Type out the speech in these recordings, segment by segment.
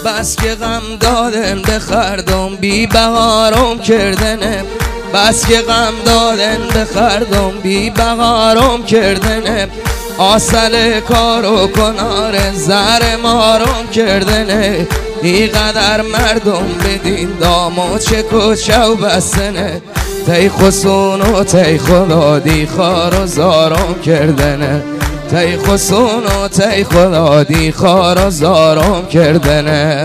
بس که غم دادن به خردم بی بهارم کردنه، بس که غم دادن به خردم بی بهارم کردنه، آسل کار و کنار زر مارم کردنه، اینقدر مردم بدین دامو چه کوچه و بسنه، تی خسون و تی خدا دی خار و زارم کردنه، تی خسون و تی خدا دی خار و زارم کردنه.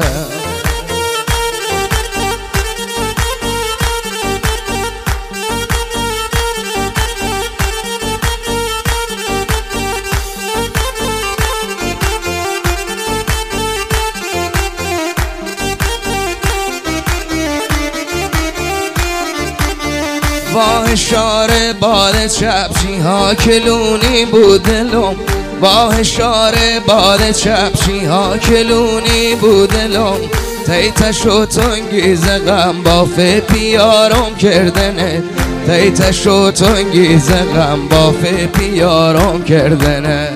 با اشاره باد چپچی ها کلونی بود دلم، با اشاره باد چپچی ها کلونی بود دلم، تیتش و تنگیز غم بافه پیارم کردنه، تیتش و تنگیز غم بافه پیارم کردنه.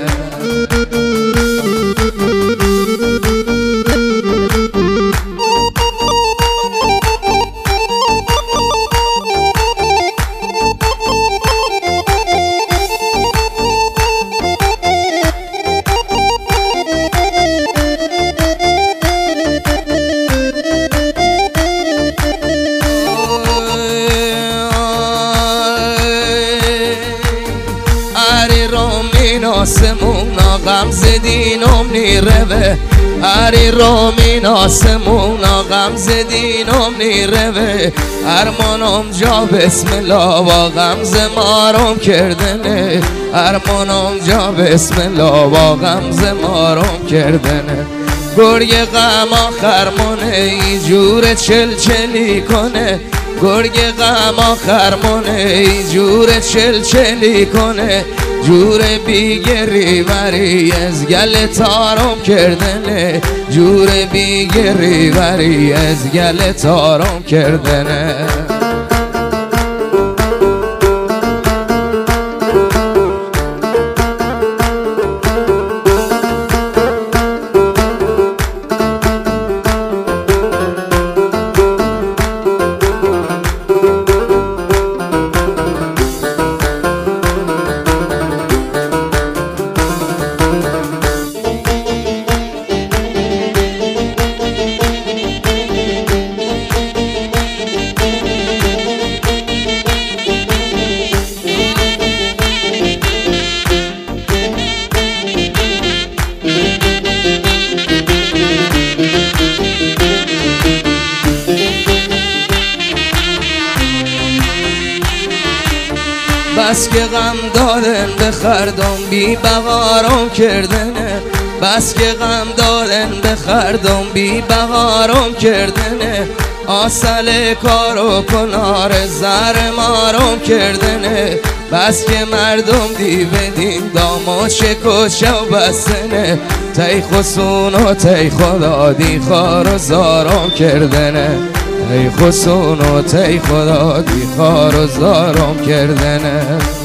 آسمونا غم زدینم نیروه، هری رومین آسمونا غم زدینم نیروه، ارمانم جا بسم الله با غم زمارم کردنه، ارمانم جا بسم الله با غم زمارم کردنه، گرگ غم آخر منه ای جور چلچلی کنه، گرگ غم آخر منه ای جور چلچلی کنه، جور بیگری وری از گل تارم کردنه، جور بیگری وری از گل تارم کردنه. بس که غم دادن به خردم بی بهارم کردنه، بس که غم دادن به خردم بی بهارم کردنه، آسل کار و کنار زر مارم کردنه، بس که مردم دیو دین دامو چه کوچه و بسنه، تی خسون و تی خدا دی خار و زارم کردنه، تی خسون و تی خدا دی خار و زارم کردنه.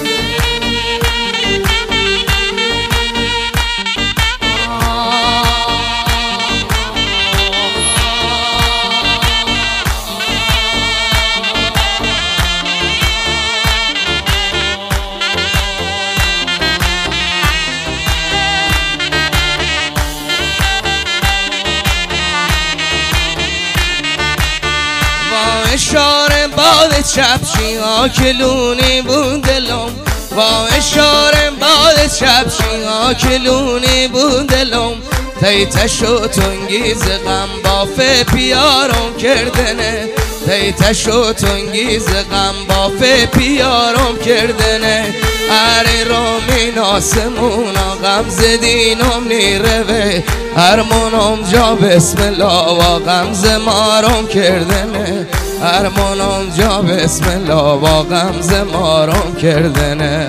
اشاره باد چپچی ها کلونی بود دلم، با اشاره باد چپچی ها کلونی بود دلم، تیتش و تنگیز غم بافه پیارم کردنه، تیتش و تنگیز غم بافه پیارم کردنه، اری رومین آسمونا غم زدینم نیروه، ارمانم جا بسم الله و غم زمارم کردنه، ارمانم جا بسم الله با غم زمارم کردنه.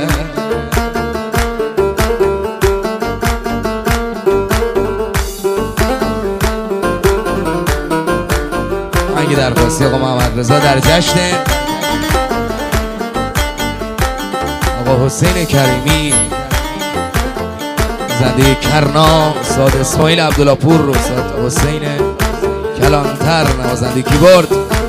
آهنگ درخواستی آقا محمد رضا در جشن آقا حسین کریمی زنده کرنا، استاد اسماعیل عبدالله پور، استاد حسین کلانتر نوازنده کیبورد.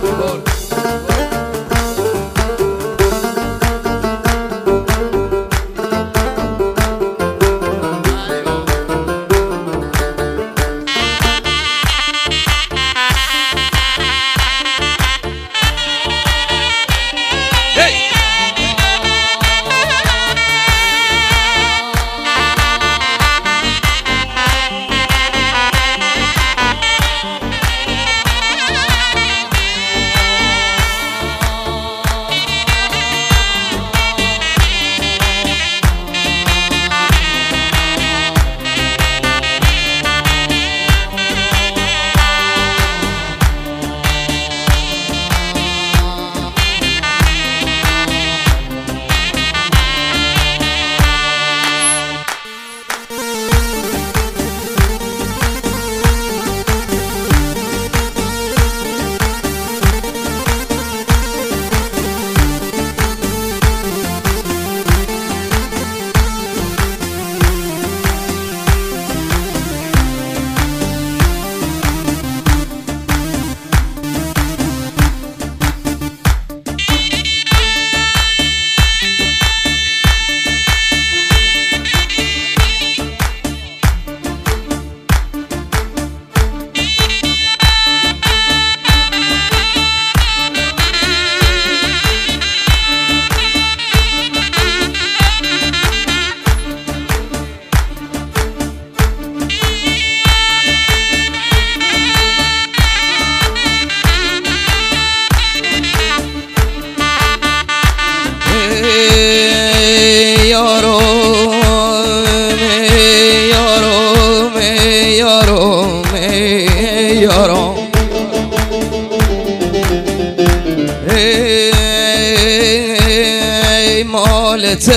مالت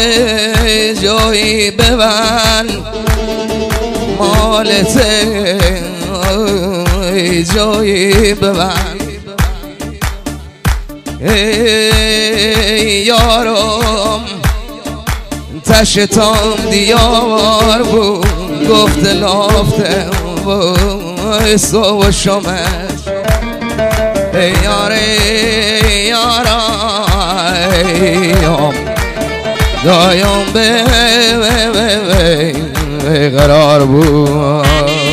جایی ببند، مالت جایی ببند. ای یارم تشتام دیار بود، گفت لافتم سو و شمش. ای یارم دایم به قرار بود.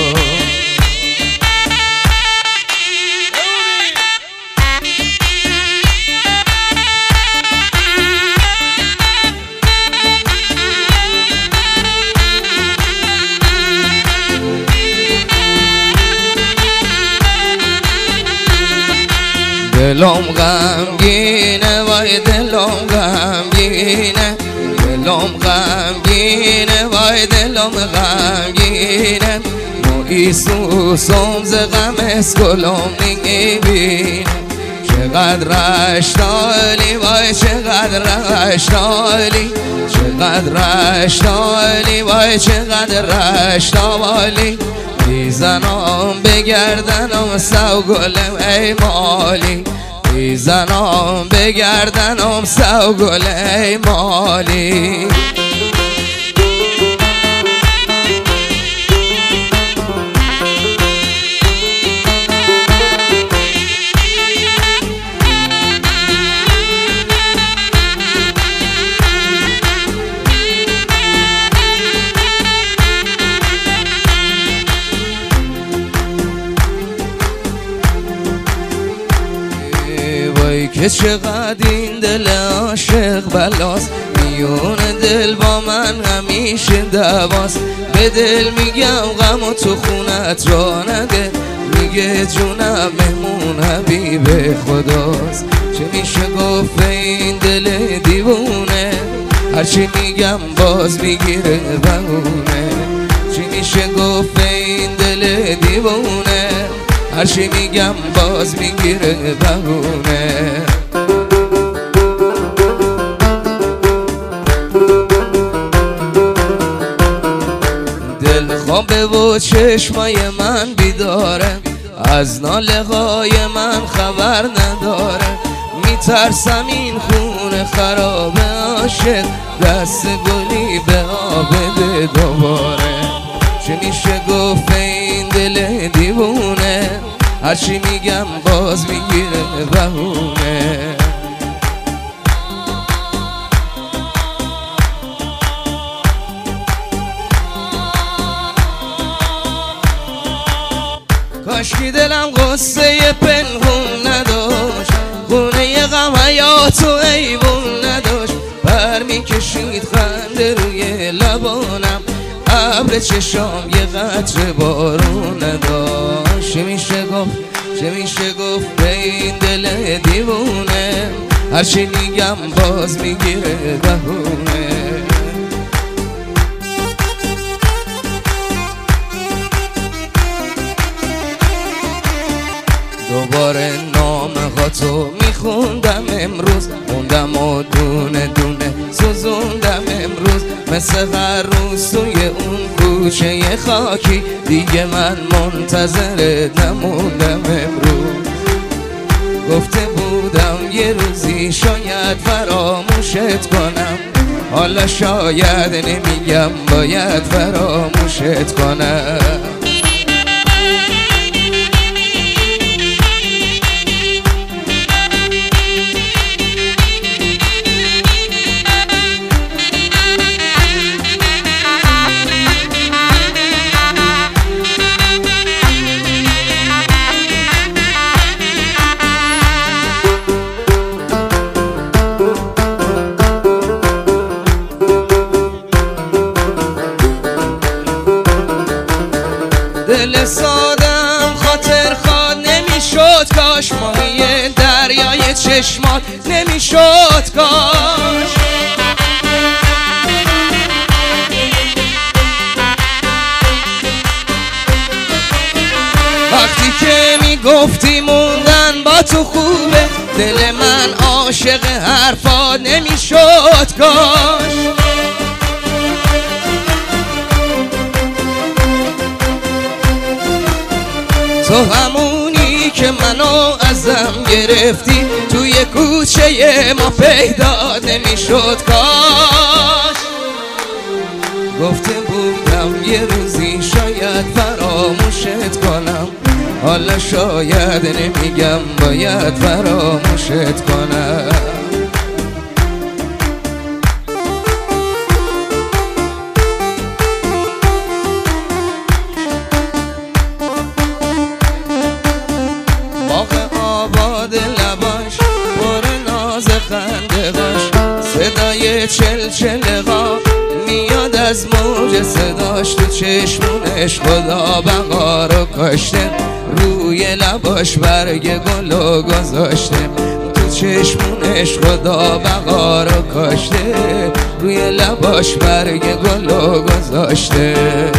دلم غمگینه وای دلم غمگینه، دلم غمگینه وای دلم غمگینه. موی سوسم ز غم اسکلم نمیبینه. چقدر اشتالی وای چقدر اشتالی، چقدر اشتالی وای چقدر اشتالی. میزنم بگردنم سو گلم ای مالی، میزنم بگردنم سو گل ای مالی. که چقدر این دل عاشق بلاست، میون دل با من همیشه دواست. به دل میگم غم و تو خونت را نده، میگه جونم مهمون حبیب خداست. چه میشه گفت این دل دیوونه، هرچی میگم باز میگیره بهونه. چه میشه گفت این دل دیوونه، هرچی میگم باز میگیره بهونه. دل خوابه و چشمای من بیداره، از ناله های من خبر نداره. میترسم این خون خراب عاشق دست گلی به آب بده دوباره. چه میشه گفت این دل دیوونه، هرچی میگم باز میگیره بهونه. کاشکی دلم قصه پنهون نداشت، خونه غم حیاتو ایوون نداشت، پر میکشید خنده روی لبانم، ابر چشام یه قطره بارون نداشت. چه میشه گفت به این دل دیوونه، هرچی میگم باز میگیره بهونه. دوباره نامه ها تو میخوندم امروز، خوندم و دونه دونه سوزوندم امروز، مثل هر روز توی اون کوچه خاکی، دیگه من منتظرت نموندم امروز. گفته بودم یه روزی شاید فراموشت کنم، حالا شاید نمیگم باید فراموشت کنم. دل سادم خاطر خواد نمیشد کاش، ماهی دریای چشمات نمیشد کاش. وقتی که میگفتی موندن با تو خوبه، دل من عاشق حرفات نمیشد کاش. تو همونی که منو ازم گرفتی، توی کوچه ما پیدا نمیشد کاش. گفته بودم یه روزی شاید فراموشت کنم، حالا شاید نمیگم باید فراموشت کنم. لباش پر ناز خنده‌اش، صدای چلچله‌ها میاد از موج صداش، تو چشمونش خدا بقا رو کاشته، روی لباش برگ گلو گذاشته، تو چشمونش خدا بقا رو کاشته، روی لباش برگ گلو گذاشته.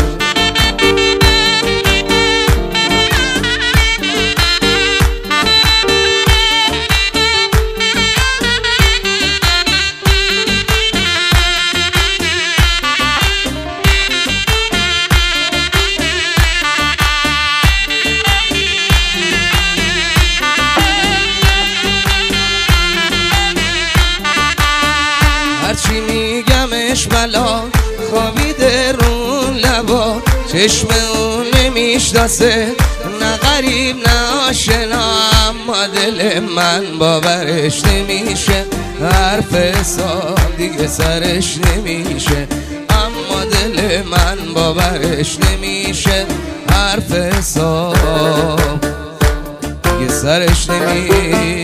هرچی میگمش بلا خوابیده رون لبا، چشم اون نمیشناسه نه غریب نه آشنا، اما دل من باورش نمیشه، حرف حساب دیگه سرش نمیشه، اما دل من باورش نمیشه، حرف حساب دیگه سرش نمیشه.